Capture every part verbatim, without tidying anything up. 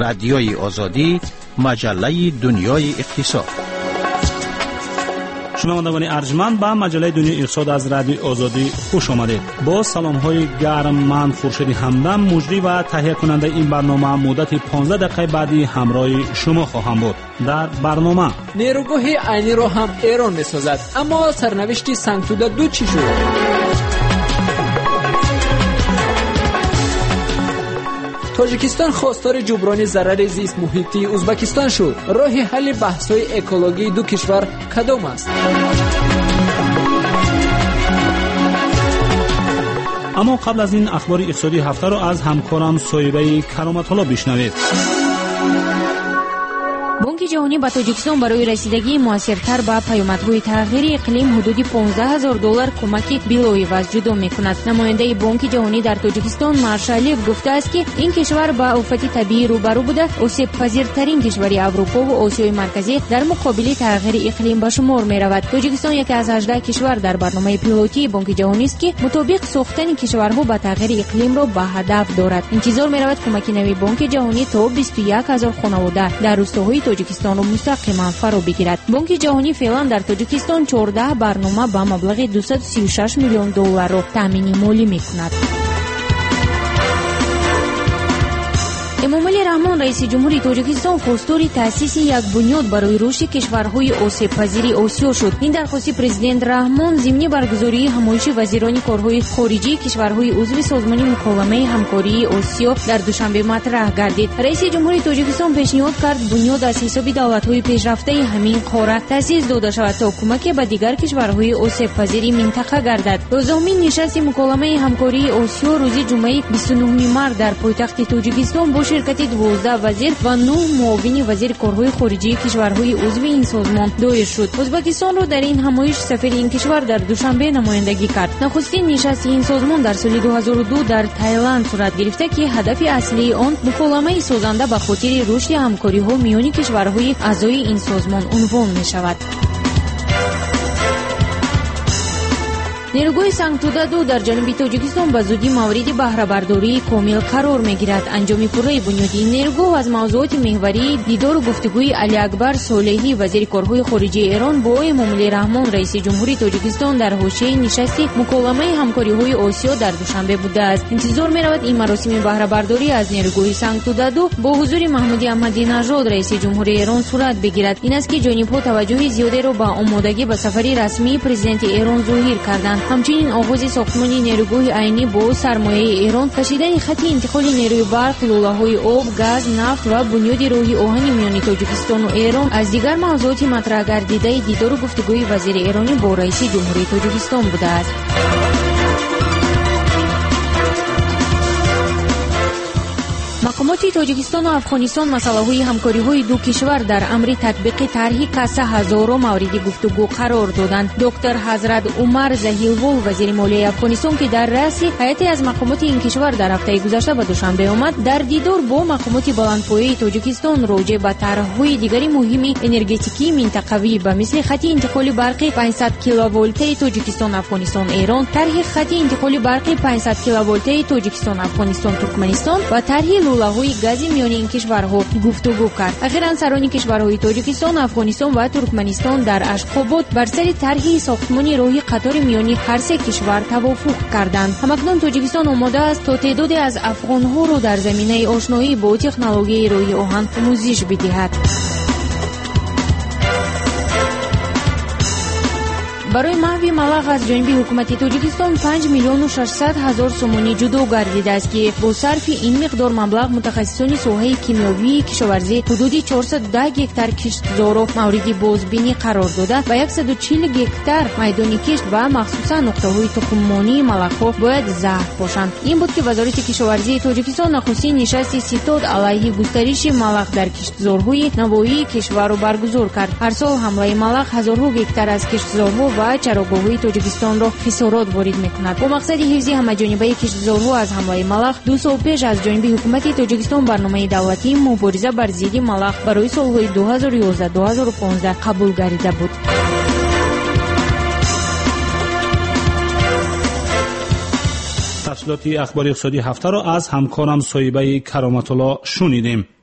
رادیوی آزادی، مجله دنیای اقتصاد. شنوندگان ارجمند به مجله دنیای اقتصاد از رادیو آزادی خوش آمدید. با سلام های گرم من خورشید همدم مجری و تهیه کننده این برنامه مدت پانزده دقیقه بعدی همراه شما خواهم بود. در برنامه نیروگاه عینی را هم ایران می‌سازد، اما سرنوشت سنگتوده دو چی شد؟ تاجیکستان خواستار جبران ضرر زیست محیطی ازبکستان شد. راه حل بحث‌های اکولوژی دو کشور کدام است؟ اما قبل از این اخبار اقتصادی هفته را از همکارم صایبه کرامت الله بشنوید. بانک جهانی با تاجیکستان برای رسیدگی موثرتر به پیامدهای تغییر اقلیم حدود پانزده هزار دلار کمک بلاعوض جدا می‌کند. نماینده بانک جهانی در تاجیکستان مارشالیف گفته است که این کشور با آفت طبیعی روبرو بوده، آسیب پذیرترین کشور اروپا و آسیای مرکزی در مقابل تغییر اقلیم به شمار می‌رود. تاجیکستان یکی از هجده کشور در برنامه پیلوتی بانک جهانی است که مطابق ساختن کشورها با تغییر اقلیم را به هدف دارد. انتظار می‌رود کمک نوی بانک جهانی تا بیست و یک هزار خانواده در روستاهای تاجیکستان را مستقیما فرا بگیرد. بانک جهانی فعلا در تاجیکستان چهارده برنامه با مبلغ دویست و سی و شش میلیون دلار را تامین مالی می‌کند. امامعلی رحمان رئیس جمهوری تاجیکستان خواستار تأسیس یک بنیاد برای رشد کشورهای آسیب پذیر آسیا شد. این درخواست پرزیدنت رحمان ضمن برگزاری همایش وزیران کارهای خارجی کشورهای عضو سازمان مکالمه همکاری آسیا در دوشنبه مطرح گردید. رئیس جمهوری تاجیکستان پیشنهاد کرد بنیاد از حساب دولت‌های پیشرفته همین قاره تأسیس داده شود تا کمک به دیگر کشورهای آسیب پذیر منطقه گردد. دوازدهمین نشست مکالمه همکاری آسیا روز جمعه بیست و نه مارس در پایتخت تاجیکستان با شرکت دوازده وزیر و نه معاون وزیر کارهای خارجی کشورهای عضو این سازمان دایر شد. ازبکستان را در این همایش سفیر این کشور در دوشنبه نمایندگی کرد. نخستین نشست این سازمان در سال دو هزار و دو در تایلند صورت گرفته که هدف اصلی آن مکالمه سازنده به خاطر رشد همکاری‌ها میان کشورهای اعضای این سازمان عنوان می‌شود. نیروگاه سنگتوده دو در جنوب تاجیکستان به زودی مورد بهره برداری کامل قرار میگیرد. انجام پروژه بنیادی این نیروگاه از موضوعات محوری دیدار و گفتگوی علی اکبر صالحی وزیر کارهای خارجی ایران با امامعلی رحمان رئیس جمهوری تاجیکستان در حوزه نشست مکالمه همکاری‌های آسیا در دوشنبه بوده است. انتظار می‌رود این مراسم بهره برداری از نیروگاه سنگتوده دو با حضور محمود احمدی نژاد رئیس جمهوری ایران صورت بگیرد. این است که جانب‌ها توجه زیادی را به آمادگی به سفر رسمی پرزیدنت ایران ظاهر کردند. همچنین آغاز ساختمان نیروگاه عینی با سرمایه ایران، کشیدن خط انتقال نیروی برق، لوله‌های آب، گاز، نفت و بنیاد راهی آهن میان تاجیکستان و ایران از دیگر موضوعات مطرح گردیده دیدار و گفتگوی وزیر ایرانی با رئیس جمهوری تاجیکستان بوده است. مقامات تاجیکستان و افغانستان مسائل همکاری‌های دو کشور در امر تطبیق طرح کاسه هزارو مورد گفتگو قرار دادند. دکتر حضرت عمر زهیلوال وزیر مالیه افغانستان که در رأس هیئت از مقامات این کشور در هفته گذشته به دوشنبه آمد، در دیدار با مقامات بلندپایه تاجیکستان راجع به طرح‌های دیگری مهم انرژتیکی منطقوی به مثل خط انتقال برق پانصد کیلوولته تاجیکستان افغانستان ایران، طرح خط انتقال برق پانصد کیلوولته تاجیکستان افغانستان ترکمنستان و طرح لوله‌های گازی میان این کشورها گفتگو کرد. اخیراً سران کشورهای تاجیکستان، افغانستان و ترکمنستان در اشخاباد بر سر طرح ساختمان راهی قطار میان هر سه کشور توافق کردند. همکنون تاجیکستان آماده است تا تعدادی از افغان‌ها را در زمینه آشنایی با تکنولوژی راهی آهن آموزش بدهد. برای محو مبلغ از جانب حکومت تاجیکستان پنج میلیون و ششصد هزار سومانی جدا گردیده است که با صرف این مقدار مبلغ متخصصان ساحه کیمیاوی کشاورزی حدود چهارصد و ده گکتار کشتزار مورد بازبینی قرار داده و صد و چهل گکتار میدان کشت و مخصوصا نقطه‌های تخم‌مانی ملخ‌ها باید ظرف باشند. این بود که وزارت کشاورزی تاجیکستان نخستین نشست ستاد علیه گسترش ملخ در کشتزارهای نوایی کشور را برگزار کرد. هر سال حمله ملخ هزارها گکتار از کشتزارها و چراگاه‌های تاجیکستان را خسارات وارد می‌کند. با مقصد حفظ همه‌جانبه کشتزارها از حمله ملخ، دو سال پیش از جانب حکومت تاجیکستان برنامه دولتی مبارزه بر ضد ملخ برای سال‌های دو هزار و یازده تا دو هزار و پانزده قبول گردیده بود. تفصیلات اخبار اقتصادی هفته را از همکارم صایبه کرامت الله شنیدیم.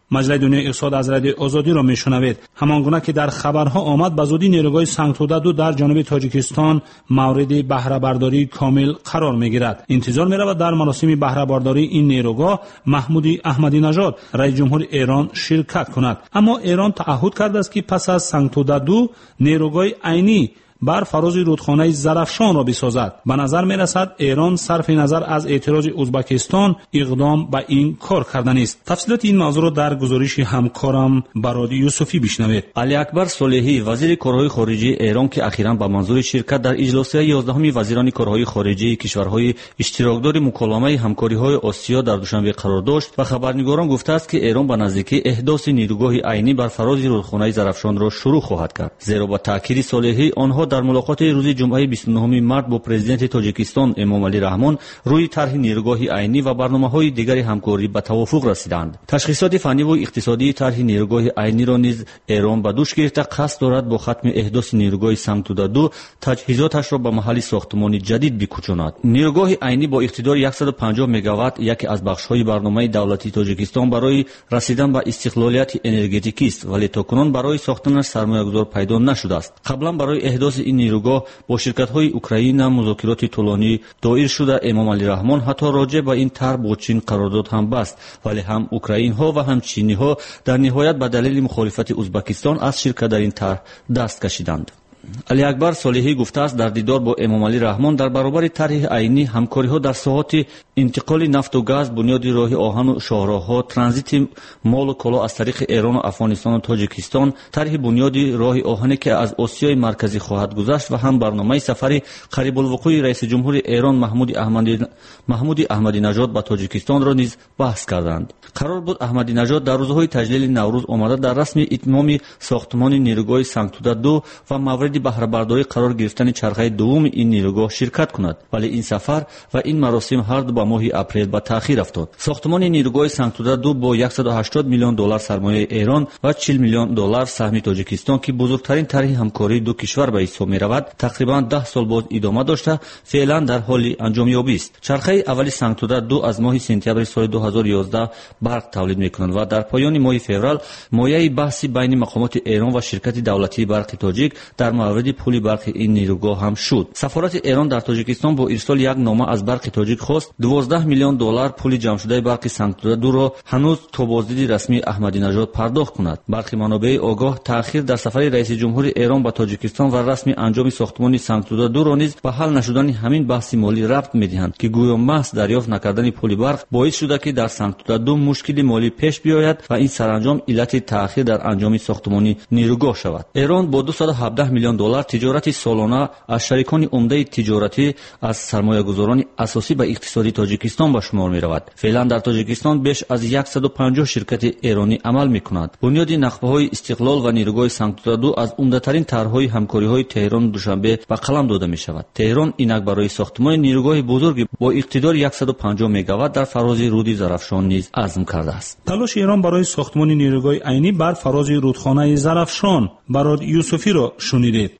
مجله دنیای اقتصاد از رادیو آزادی را میشنوید. همانگونه که در خبرها آمد به زودی نیروگاه سنگتوده دو در جنوب تاجیکستان مورد بهره برداری کامل قرار میگیرد. انتظار میرود در مراسم بهره برداری این نیروگاه محمود احمدی نژاد رئیس جمهور ایران شرکت کند. اما ایران تعهد کرده است که پس از سنگتوده دو نیروگاه عینی بر فراز رودخانه زرافشان را بسازد. به نظر می رسد ایران صرف نظر از اعتراض ازبکستان اقدام به این کار کردن است. تفصیلات این موضوع را در گزارش همکارم برادی یوسفی بشنوید. علی اکبر صالحی وزیر کارهای خارجی ایران که اخیراً به منظور شرکت در اجلاس یازدهمین وزیران کارهای خارجی کشورهای اشتراکدار مکالمه همکاری‌های آسیا در دوشنبه قرار داشت و خبرنگاران گفته است که ایران به نزدیکی احداث نیروگاه عینی بر فراز رودخانه زرافشان را شروع خواهد کرد. زیرا با تاکید صالحی آنها در ملاقات روز جمعه بیست و نهم مارس با پرزیدنت تاجیکستان امامعلی رحمان روی طرح نیروگاه عینی و برنامه‌های دیگر همکاری به توافق رسیدند. تشخیصات فنی و اقتصادی طرح نیروگاه عینی را نیز ایران به دوش گرفته قصد دارد با ختم احداث نیروگاه سنگتوده دو تجهیزاتش را به محل ساختمانی جدید بکوچاند. نیروگاه عینی با اقتدار صد و پنجاه مگاوات یکی از بخش‌های برنامه دولتی تاجیکستان برای رسیدن به استقلالیت انرژتیکی است، ولی تاکنون برای ساختنش سرمایه‌گذار پیدا نشده است. قبلا برای احداث این نیروگاه با شرکت‌های اوکراین مذاکرات طولانی دایر شده. امامعلی رحمان حتی راجع به این طرح با چین قرارداد هم بست، ولی هم اوکراین‌ها و هم چینی‌ها در نهایت به دلیل مخالفت ازبکستان از شرکت در این طرح دست کشیدند. علی اکبر صالحی گفته است در دیدار با امامعلی رحمان در برابر طرح عینی همکاری‌ها در ساحات انتقال نفت و گاز، بنیاد راه آهن و شاهراه‌ها، ترانزیت مال و کالا از طریق ایران و افغانستان و تاجیکستان، طرح بنیاد راه آهنی که از آسیای مرکزی خواهد گذشت و هم برنامه سفر قریب الوقوع رئیس جمهور ایران محمود احمدی محمود احمدی نژاد به تاجیکستان را نیز بحث کردند. قرار بود احمدی نژاد در روزهای تجلیل نوروز آمده در رسم اتمام ساختمان نیروگاه سنگتوده دو و مورد بهره برداری قرار گرفتن چرخه دوم این نیروگاه شرکت کند، ولی این سفر و این مراسم هر دو به ماه اپریل به تأخیر افتاد. ساختمان نیروگاه سنگتوده دو با صد و هشتاد میلیون دلار سرمایه ایران و چهل میلیون دلار سهم تاجیکستان که بزرگترین طرح همکاری دو کشور به حساب می‌رود، تقریباً ده سال باز ادامه داشته فعلا در حال انجامیابی است. چرخه اولی سنگتوده دو از ماه سپتامبر سال دو هزار و یازده برق تولید می‌کنند و در پایان ماه فوریه مایه بحثی بین مقامات ایران و شرکت دولتی برق تاجیک در مورد پول برق این نیروگاه هم شد. سفارت ایران در تاجیکستان با ارسال یک نامه از برق تاجیک خواست دوازده میلیون دلار پول جمع شده برق سنگتوده دو را هنوز تا بازدید رسمی احمدی نژاد پرداخت کند. برخی منابع آگاه تأخیر در سفر رئیس جمهور ایران به تاجیکستان و رسمی انجام ساختمان سنگتوده دو را نیز به حل نشدن همین بحث مالی ربط می‌دهند که گویا محض دریافت نکردن پول برق باعث شده که در سنگتوده دو مشکلی مالی پیش بیاید و این سرانجام علت تأخیر در انجام ساختمان نیروگاه شود. ایران با دویست و هفده میلیون دلار تجارت سالانه از شریکان عمده تجارتی از سرمایه‌گذاران اساسی به اقتصاد تاجیکستان به شمار می‌رود. فعلا در تاجیکستان بیش از صد و پنجاه شرکت ایرانی عمل می‌کنند. بنیاد نقبه‌های استقلال و نیروگاه سنگتوده دو از عمده‌ترین طرح‌های همکاری‌های تهران و دوشنبه به قلم داده می‌شود. تهران اینک برای ساختمان نیروگاه بزرگی با اقتدار صد و پنجاه مگاوات در فراز رود زرافشان نیز عزم کرده است. تلاش ایران برای ساختمان نیروگاه عینی بر فراز رودخانه زرافشان برای یوسفی را شنیدید.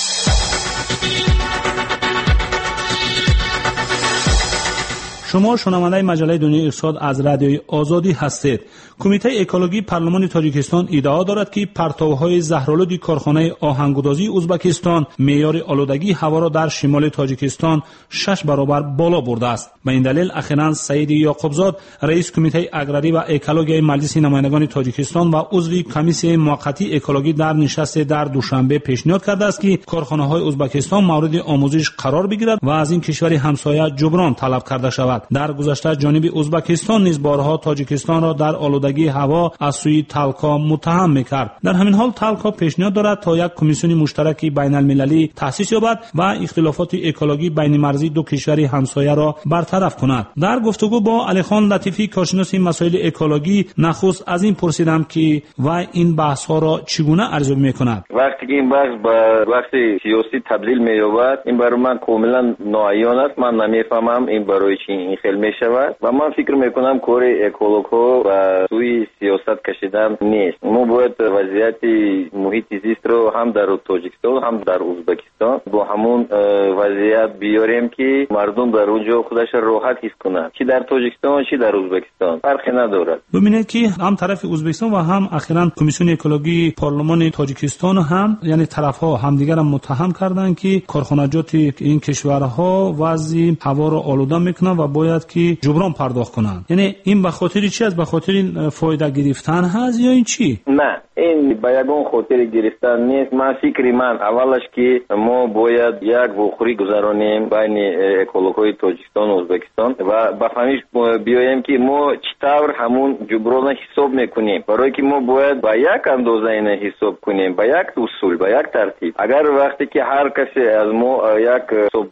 شما شنونده مجله دنیای اقتصاد از رادیوی آزادی هستید. کمیته اکولوژی پارلمان تاجیکستان ادعا دارد که پرتوهای زهرآلود کارخانه آهنگسازی ازبکستان معیار آلودگی هوا را در شمال تاجیکستان شش برابر بالا برده است. به این دلیل اخیراً سعید یعقوبزاد رئیس کمیته اگراری و اکولوژی مجلس نمایندگان تاجیکستان و عضو کمیسیون موقتی اکولوژی در نشست در دوشنبه پیشنهاد کرده است که کارخانه‌های ازبکستان مورد آموزش قرار بگیرد و از این کشور همسایه جبران طلب کرده شود. در گذشته جانب ازبکستان نیز بارها تاجیکستان را در آلودگی هوا از سوی تالکا متهم می‌کرد. در همین حال تالکا پیشنهاد دارد تا یک کمیسیون مشترک بین المللی تأسیس یابد و اختلافات اکولوژی بین مرزی دو کشور همسایه را برطرف کند. در گفتگو با علی خان لطیفی کارشناس مسائل اکولوژی نخست از این پرسیدم که و این بحث‌ها را چگونه ارزیابی می‌کند. وقتی که این بحث به وقت سیاسی تبدیل می‌یابد این برای من کاملا ناعیان است. من نمی‌فهمم این برای چی این خیلی میشود و من فکر میکنم کار اکولوگ‌ها و سوی سیاست کشیدن نیست. ما باید وضعیت محیط زیست رو هم در تاجیکستان هم در ازبکستان با همون وضعیت بیاریم که مردم در اونجا خودش راحت حس کنند، چی در تاجیکستان چی در ازبکستان فرقی ندارد. ببینید که هم طرف ازبکستان و هم اخیراً کمیسیون اکولوژی پارلمان تاجیکستان هم یعنی طرف‌ها همدیگر را متهم کردند که کارخانجات این کشورها وضع هوا را آلوده میکنن و باید که جبران پرداخت کنند. یعنی این به خاطر چی است؟ به خاطر فایده گرفتن هست یا این چی؟ نه، این به یگان خاطر گرفتن نیست. من فکر من اولش که ما باید یک بخوری گذارانیم بین اکولوگ‌های تاجیکستان و ازبکستان و بفهمیش بیایم که ما چطور همون جبران حساب میکنیم. برای که ما باید با یک اندازه این حساب کنیم، با یک اصول، با یک ترتیب. اگر وقتی که هر کسی از ما یک حساب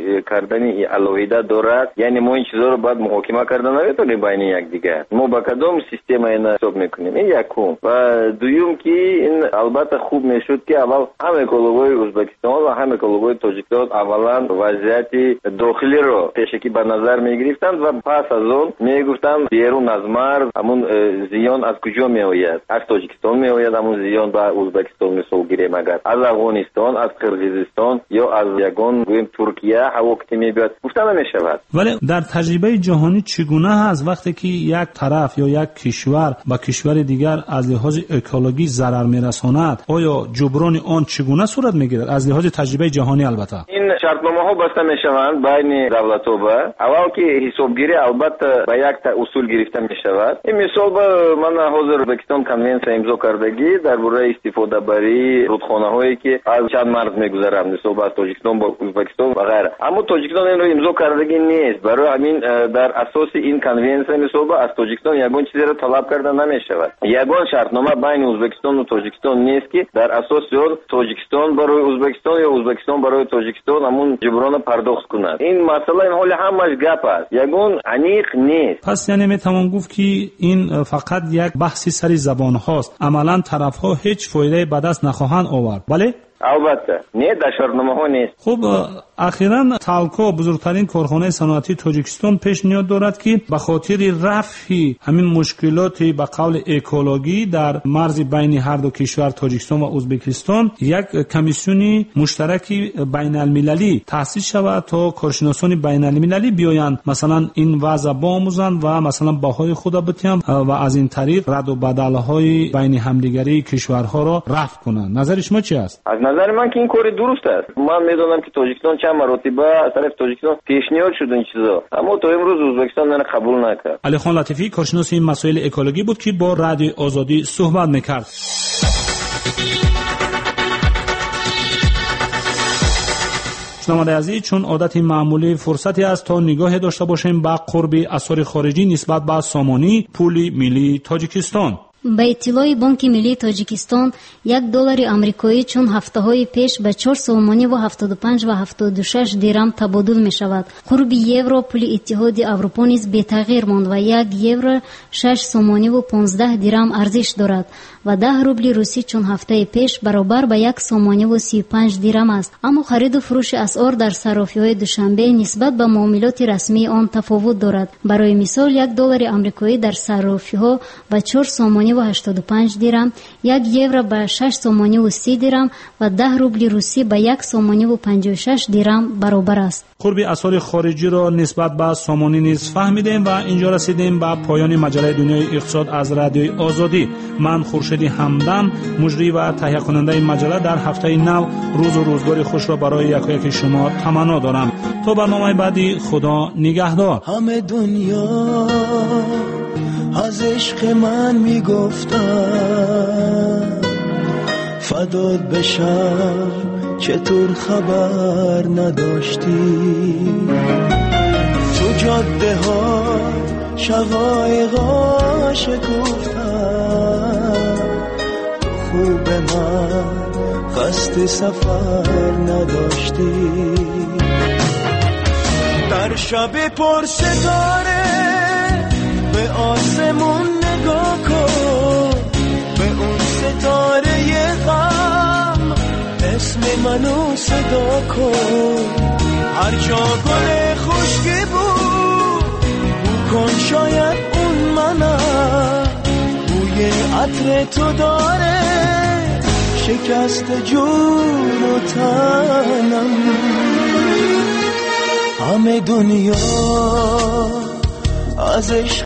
کردنی علاوه دارد، یعنی ما این چیزا رو باید محاکمه کردن نمیتونیم بین یک دیگر. ما با کدام سیستم این حساب میکنیم؟ این یکم. و دوم که این البته خوب میشد که اول هم اکولوگ‌های ازبکستان و هم اکولوگ‌های تاجیکستان اولا وضعیت داخلی رو پیشکی به نظر میگرفتند و پس از اون میگفتند بیرون از مرز همون زیان از کجا میآید؟ از تاجیکستان میآید همون زیان به ازبکستان مثال گیریم، اگر از افغانستان، از قرقیزستان یا از یگان گویم ترکیه هوا که میاد گفته نمیشود. ولی در تجربه جهانی چگونه هست وقتی که یک طرف یا یک کشور با کشور دیگر از لحاظ اکولوژی ضرر میرساند، آیا جبران آن چگونه صورت میگیرد از لحاظ تجربه جهانی؟ البته این شرطنامه ها بسته میشوند بین دولت ها. با اول که حسابگیری البته با یک اصول گرفته میشود. این مثال با من حاضر ازبکستان کنونسیون امضا کردگی درباره استفاده بری رودخانه هایی که از چند مرز میگذرند، مثال با تاجیکستان با ازبکستان و غیره. اما تاجیکستان این رو امضا کردگی نیست. برای همین در اساس این کنونسیون مثال با از تاجیکستان یگان چیزی را طلب کرده نمیشود. یگان شرطنامه بین ازبکستان و تاجیکستان نیست که در اساس اون تاجیکستان برای ازبکستان یا ازبکستان برای تاجیکستان همون جبران پرداخت کند. این مسئله این حال همش گپ است، یگان عمیق نیست. پس یعنی میتوان گفت که این فقط یک بحثی سری زبان هاست، عملا طرف ها هیچ فایده به دست نخواهند آورد. بله البته نه، در شرطنامه ها نیست. خب اخیراً تالکو بزرگترین کارخانه صنعتی تاجیکستان پیشنهاد دارد که به خاطر رفع همین مشکلات به قول اکولوژی در مرز بین هر دو کشور تاجیکستان و ازبکستان یک کمیسیونی مشترکی بین المللی تأسیس شود تا کارشناسان بین المللی بیایند مثلا این وضع بیاموزند و مثلا باهای خود بتیان و از این طریق رد و بدل های بین همدیگری کشورها را رفع کنند. نظر شما چی است؟ از نظر من که این کار درست است. من میدونم که تاجیکستان چند مرتبه از طرف تاجیکستان پیشنهاد شد این چیزا، اما تا امروز ازبکستان نه قبول نکرد. علی خان لطیفی کارشناس این مسائل اکولوژی بود که با رادیو آزادی صحبت میکرد. شنونده عزیز، چون عادت معمولی فرصتی است تا نگاه داشته باشیم به قرب اثار خارجی نسبت به سامانی پول ملی تاجیکستان. به اطلاع بانک ملی تاجیکستان یک دلار آمریکایی چون هفته‌های پیش به چهار سومانی و هفتاد و پنج و هفتاد و شش درم تبادل می شود. قرب یورو پول اتحاد اروپا نیز بی تغییر ماند و یک یورو شش سومانی و پانزده درم ارزش دارد و ده روبل روسی چون هفته پیش برابر به یک سومانی و سی و پنج درم است. اما خرید و فروش اسعار در صرافی‌های دوشنبه نسبت به معاملات رسمی آن تفاوت دارد. برای مثال یک دلار آمریکایی در صرافی‌ها به چهار سومانی و هشتاد و پنج درم، یک یورو به شش سومانی و سی درم و ده روبل روسی به یک سومانی و پنجاه و شش درم برابر است. قرب اسعار خارجی را نسبت به سامانی نیز فهمیدیم و اینجا رسیدیم به پایان مجله دنیای اقتصاد از رادیو آزادی. من خورشید همدم مجری و تهیه کننده این مجله در هفته نو روز و روزگار خوش را برای یک و یک شما تمنا دارم. تا برنامه بعدی خدا نگهدار. همه دنیا از عشق من میگفتن فدات بشم چطور خبر نداشتی تو جاده ها شقایقا شکفتن تو خوب من قصد سفر نداشتی در شب پر ستاره به آسمون نگاه کن به اون ستاره غم اسم منو صدا کن هر جا گل خشکی بود کن شاید اون منم، بوی عطر تو داره شکست جون و تنم. همه دنیا ازش